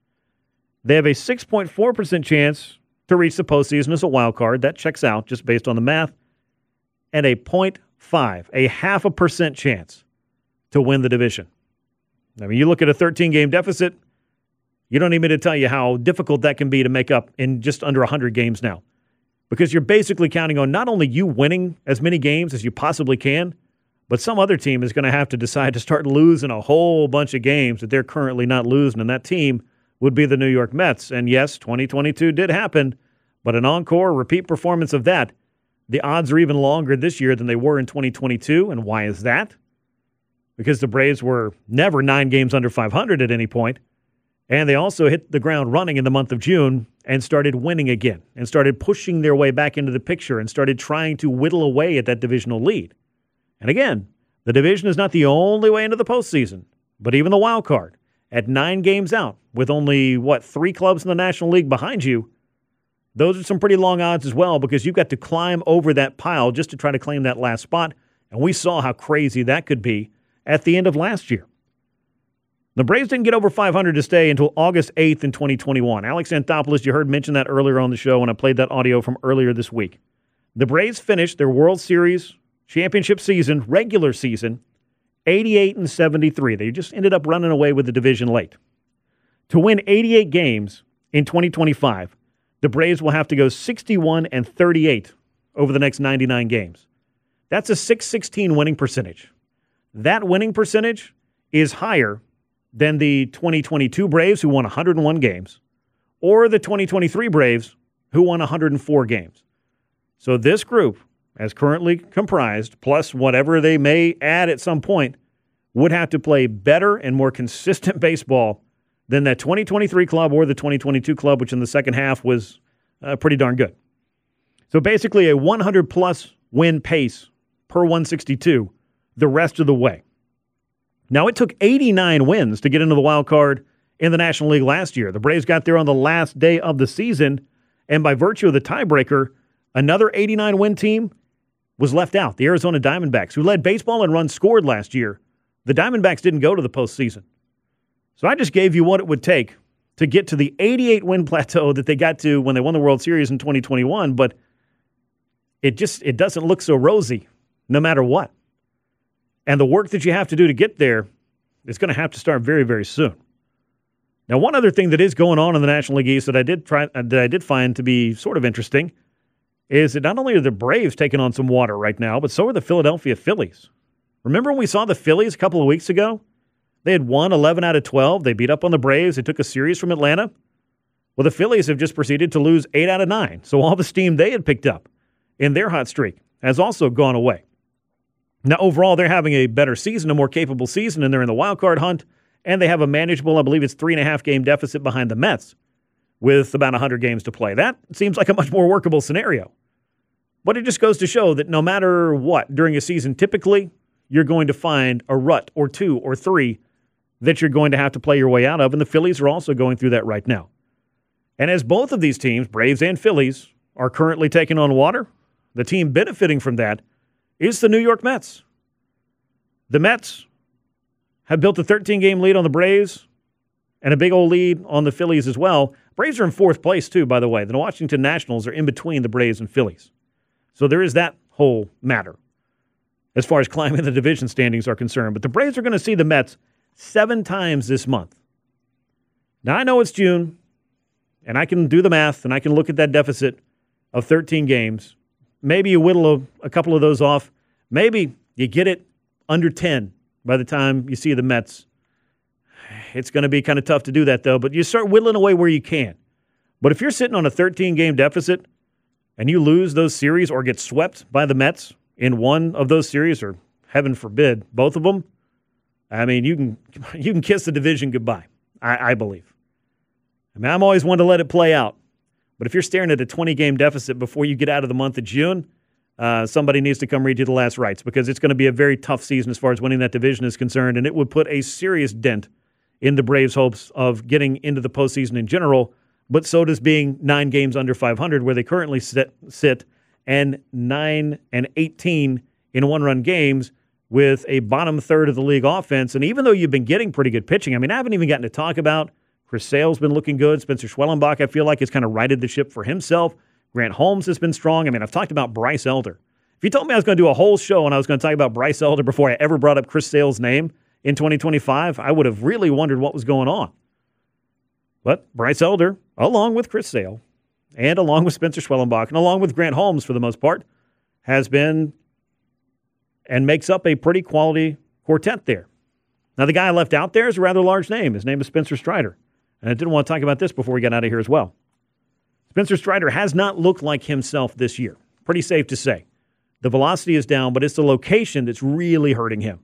They have a six point four percent chance to reach the postseason as a wild card. That checks out just based on the math. And a zero point five, a half a percent chance to win the division. I mean, you look at a thirteen-game deficit, you don't need me to tell you how difficult that can be to make up in just under one hundred games now. Because you're basically counting on not only you winning as many games as you possibly can, but some other team is going to have to decide to start losing a whole bunch of games that they're currently not losing, and that team would be the New York Mets. And yes, twenty twenty-two did happen, but an encore repeat performance of that, the odds are even longer this year than they were in twenty twenty-two. And why is that? Because the Braves were never nine games under five hundred at any point, and they also hit the ground running in the month of June and started winning again and started pushing their way back into the picture and started trying to whittle away at that divisional lead. And again, the division is not the only way into the postseason, but even the wild card at nine games out with only, what, three clubs in the National League behind you, those are some pretty long odds as well because you've got to climb over that pile just to try to claim that last spot. And we saw how crazy that could be at the end of last year. The Braves didn't get over five hundred to stay until August eighth in twenty twenty-one. Alex Anthopoulos, you heard mention that earlier on the show when I played that audio from earlier this week. The Braves finished their World Series championship season, regular season, eighty-eight and seventy-three. They just ended up running away with the division late. To win eighty-eight games in twenty twenty-five, the Braves will have to go sixty-one and thirty-eight over the next ninety-nine games. That's a six sixteen winning percentage. That winning percentage is higher than the twenty twenty-two Braves, who won one hundred one games, or the twenty twenty-three Braves, who won one hundred four games. So this group, as currently comprised, plus whatever they may add at some point, would have to play better and more consistent baseball than that twenty twenty-three club or the twenty twenty-two club, which in the second half was uh, pretty darn good. So basically a one hundred plus win pace per one sixty-two the rest of the way. Now, it took eighty-nine wins to get into the wild card in the National League last year. The Braves got there on the last day of the season, and by virtue of the tiebreaker, another eighty-nine win team was left out, the Arizona Diamondbacks, who led baseball in runs scored last year. The Diamondbacks didn't go to the postseason. So I just gave you what it would take to get to the eighty-eight win plateau that they got to when they won the World Series in twenty twenty-one, but it just it doesn't look so rosy no matter what. And the work that you have to do to get there is going to have to start very, very soon. Now, one other thing that is going on in the National League East that I did try that I did find to be sort of interesting is that not only are the Braves taking on some water right now, but so are the Philadelphia Phillies. Remember when we saw the Phillies a couple of weeks ago? They had won eleven out of twelve. They beat up on the Braves. They took a series from Atlanta. Well, the Phillies have just proceeded to lose eight out of nine. So all the steam they had picked up in their hot streak has also gone away. Now, overall, they're having a better season, a more capable season, and they're in the wild card hunt, and they have a manageable, I believe it's three and a half game deficit behind the Mets with about one hundred games to play. That seems like a much more workable scenario. But it just goes to show that no matter what, during a season, typically, you're going to find a rut or two or three that you're going to have to play your way out of, and the Phillies are also going through that right now. And as both of these teams, Braves and Phillies, are currently taking on water, the team benefiting from that is the New York Mets. The Mets have built a thirteen-game lead on the Braves and a big old lead on the Phillies as well. Braves are in fourth place, too, by the way. The Washington Nationals are in between the Braves and Phillies. So there is that whole matter as far as climbing the division standings are concerned. But the Braves are going to see the Mets seven times this month. Now, I know it's June, and I can do the math, and I can look at that deficit of thirteen games. Maybe you whittle a, a couple of those off. Maybe you get it under ten by the time you see the Mets. It's going to be kind of tough to do that, though, but you start whittling away where you can. But if you're sitting on a thirteen-game deficit and you lose those series or get swept by the Mets in one of those series, or heaven forbid, both of them, I mean, you can you can kiss the division goodbye, I, I believe. I mean, I'm always one to let it play out. But if you're staring at a twenty-game deficit before you get out of the month of June, uh, somebody needs to come read you the last rites, because it's going to be a very tough season as far as winning that division is concerned, and it would put a serious dent in the Braves' hopes of getting into the postseason in general, but so does being nine games under five hundred, where they currently sit, sit and nine and eighteen in one-run games with a bottom third of the league offense. And even though you've been getting pretty good pitching, I mean, I haven't even gotten to talk about Chris Sale's been looking good. Spencer Schwellenbach, I feel like, has kind of righted the ship for himself. Grant Holmes has been strong. I mean, I've talked about Bryce Elder. If you told me I was going to do a whole show and I was going to talk about Bryce Elder before I ever brought up Chris Sale's name in twenty twenty-five, I would have really wondered what was going on. But Bryce Elder, along with Chris Sale, and along with Spencer Schwellenbach, and along with Grant Holmes for the most part, has been and makes up a pretty quality quartet there. Now, the guy I left out there is a rather large name. His name is Spencer Strider. And I didn't want to talk about this before we got out of here as well. Spencer Strider has not looked like himself this year. Pretty safe to say. The velocity is down, but it's the location that's really hurting him.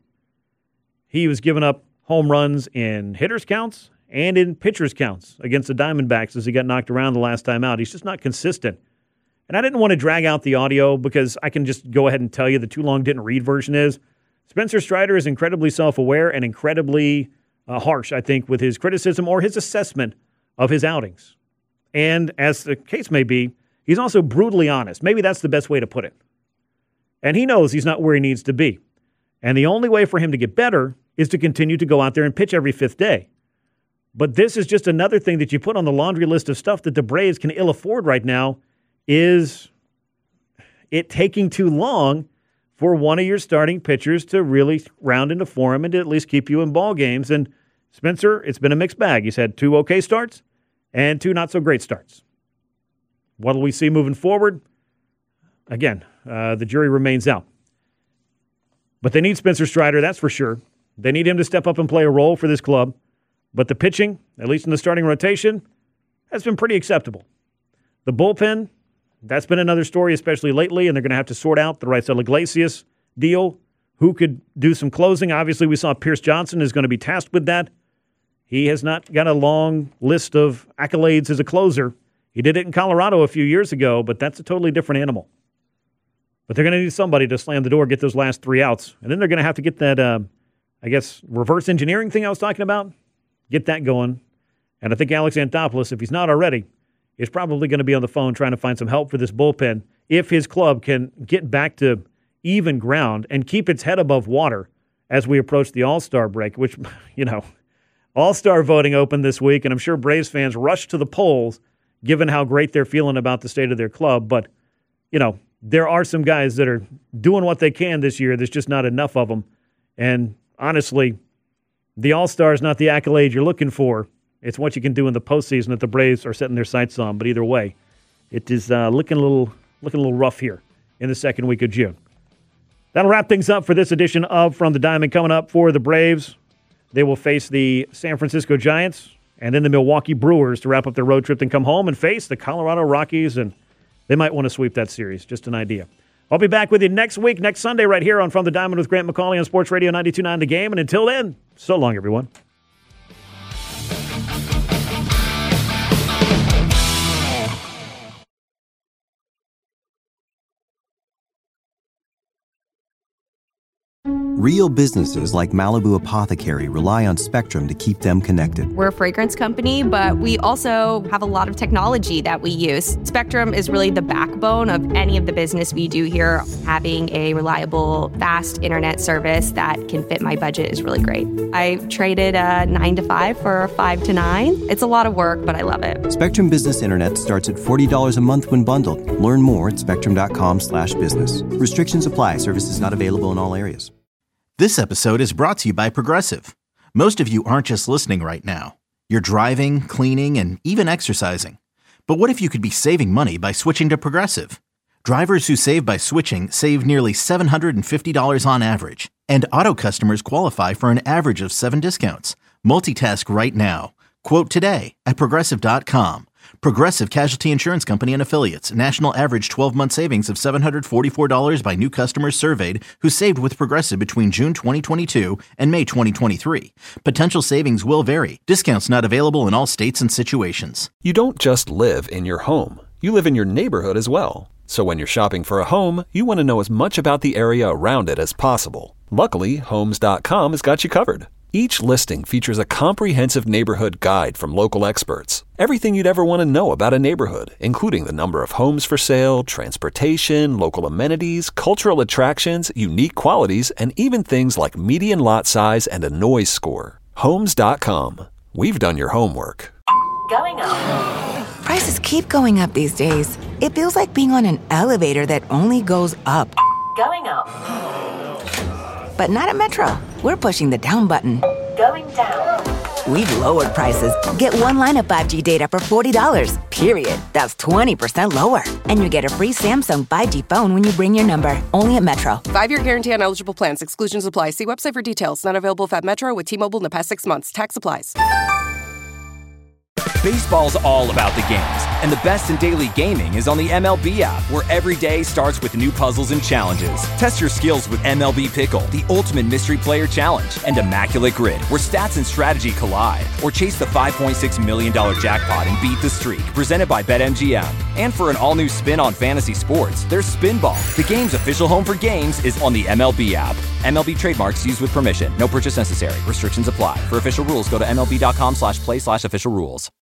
He was giving up home runs in hitters' counts and in pitchers' counts against the Diamondbacks as he got knocked around the last time out. He's just not consistent. And I didn't want to drag out the audio because I can just go ahead and tell you the too long didn't read version is. Spencer Strider is incredibly self-aware and incredibly uh, harsh, I think, with his criticism or his assessment of his outings. And as the case may be, he's also brutally honest. Maybe that's the best way to put it. And he knows he's not where he needs to be. And the only way for him to get better is to continue to go out there and pitch every fifth day. But this is just another thing that you put on the laundry list of stuff that the Braves can ill afford right now, is it taking too long for one of your starting pitchers to really round into form and to at least keep you in ball games. And Spencer, it's been a mixed bag. He's had two okay starts and two not-so-great starts. What will we see moving forward? Again, uh, the jury remains out. But they need Spencer Strider, that's for sure. They need him to step up and play a role for this club. But the pitching, at least in the starting rotation, has been pretty acceptable. The bullpen, that's been another story, especially lately, and they're going to have to sort out the Raisel Iglesias deal. Who could do some closing? Obviously, we saw Pierce Johnson is going to be tasked with that. He has not got a long list of accolades as a closer. He did it in Colorado a few years ago, but that's a totally different animal. But they're going to need somebody to slam the door, get those last three outs. And then they're going to have to get that, uh, I guess, reverse engineering thing I was talking about, get that going. And I think Alex Anthopoulos, if he's not already, is probably going to be on the phone trying to find some help for this bullpen if his club can get back to even ground and keep its head above water as we approach the All-Star break, which, you know, All-Star voting opened this week, and I'm sure Braves fans rushed to the polls given how great they're feeling about the state of their club. But, you know, there are some guys that are doing what they can this year. There's just not enough of them. And honestly, the All-Star is not the accolade you're looking for. It's what you can do in the postseason that the Braves are setting their sights on. But either way, it is uh, looking a little looking a little rough here in the second week of June. That'll wrap things up for this edition of From the Diamond. Coming up for the Braves, they will face the San Francisco Giants and then the Milwaukee Brewers to wrap up their road trip and come home and face the Colorado Rockies, and they might want to sweep that series. Just an idea. I'll be back with you next week, next Sunday, right here on From the Diamond with Grant McCauley on Sports Radio ninety-two point nine The Game. And until then, so long, everyone. Real businesses like Malibu Apothecary rely on Spectrum to keep them connected. We're a fragrance company, but we also have a lot of technology that we use. Spectrum is really the backbone of any of the business we do here. Having a reliable, fast internet service that can fit my budget is really great. I traded a nine to five for a five to nine. It's a lot of work, but I love it. Spectrum Business Internet starts at forty dollars a month when bundled. Learn more at spectrum.com slash business. Restrictions apply. Services not available in all areas. This episode is brought to you by Progressive. Most of you aren't just listening right now. You're driving, cleaning, and even exercising. But what if you could be saving money by switching to Progressive? Drivers who save by switching save nearly seven hundred fifty dollars on average. And auto customers qualify for an average of seven discounts. Multitask right now. Quote today at Progressive dot com. Progressive Casualty Insurance Company and Affiliates. National average twelve-month savings of seven hundred forty-four dollars by new customers surveyed who saved with Progressive between June twenty twenty-two and May twenty twenty-three. Potential savings will vary. Discounts not available in all states and situations. You don't just live in your home. You live in your neighborhood as well. So when you're shopping for a home, you want to know as much about the area around it as possible. Luckily, Homes dot com has got you covered. Each listing features a comprehensive neighborhood guide from local experts. Everything you'd ever want to know about a neighborhood, including the number of homes for sale, transportation, local amenities, cultural attractions, unique qualities, and even things like median lot size and a noise score. Homes dot com. We've done your homework. Going up. Prices keep going up these days. It feels like being on an elevator that only goes up. Going up. But not at Metro. We're pushing the down button. Going down. We've lowered prices. Get one line of five G data for forty dollars, period. That's twenty percent lower. And you get a free Samsung five G phone when you bring your number. Only at Metro. Five-year guarantee on eligible plans. Exclusions apply. See website for details. Not available if at Metro with T-Mobile in the past six months. Tax applies. Baseball's all about the games, and the best in daily gaming is on the M L B app, where every day starts with new puzzles and challenges. Test your skills with M L B Pickle, the ultimate mystery player challenge, and Immaculate Grid, where stats and strategy collide. Or chase the five point six million dollars jackpot and beat the streak, presented by BetMGM. And for an all-new spin on fantasy sports, there's Spinball. The game's official home for games is on the M L B app. M L B trademarks used with permission. No purchase necessary. Restrictions apply. For official rules, go to M L B dot com slash play slash official rules.